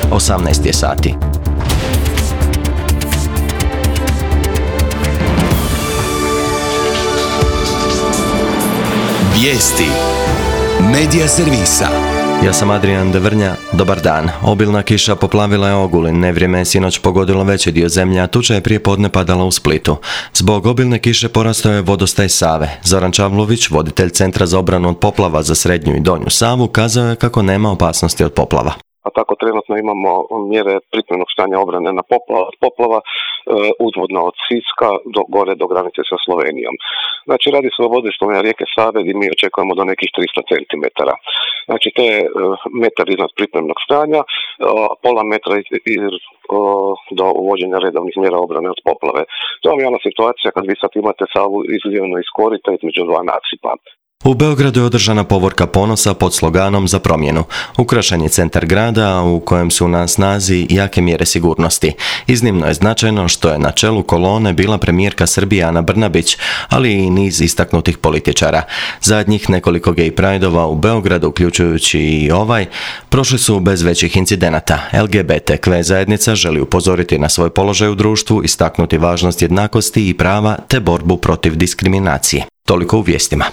18 je sati. Vijesti Medija servisa. Ja sam Adrian Devrnja, dobar dan. Obilna kiša poplavila je Ogulin, nevrijeme je sinoć pogodilo veći dio zemlje, a tuča je prije podne padala u Splitu. Zbog obilne kiše porastao je vodostaj Save. Zoran Čavlović, voditelj Centra za obranu od poplava za Srednju i Donju Savu, kazao je kako nema opasnosti od poplava. A tako trenutno imamo mjere pripremnog stanja obrane na poplava uzvodno od Siska gore do granice sa Slovenijom. Znači radi se o vodištima rijeke Save gdje mi očekujemo do nekih 300 cm. Znači to je metar iznad pripremnog stanja, pola metra do uvođenja redovnih mjera obrane od poplave. To vam je ona situacija kad vi sad imate Savu izlijevanu iz korita između dva nasipa. U Beogradu je održana povorka ponosa pod sloganom Za promjenu. Ukrašen je centar grada u kojem su na snazi jake mjere sigurnosti. Iznimno je značajno što je na čelu kolone bila premijerka Srbije Ana Brnabić, ali i niz istaknutih političara. Zadnjih nekoliko gay prideova u Beogradu, uključujući i ovaj, prošli su bez većih incidenata. LGBTQ zajednica želi upozoriti na svoj položaj u društvu, istaknuti važnost jednakosti i prava te borbu protiv diskriminacije. Toliko u vijestima.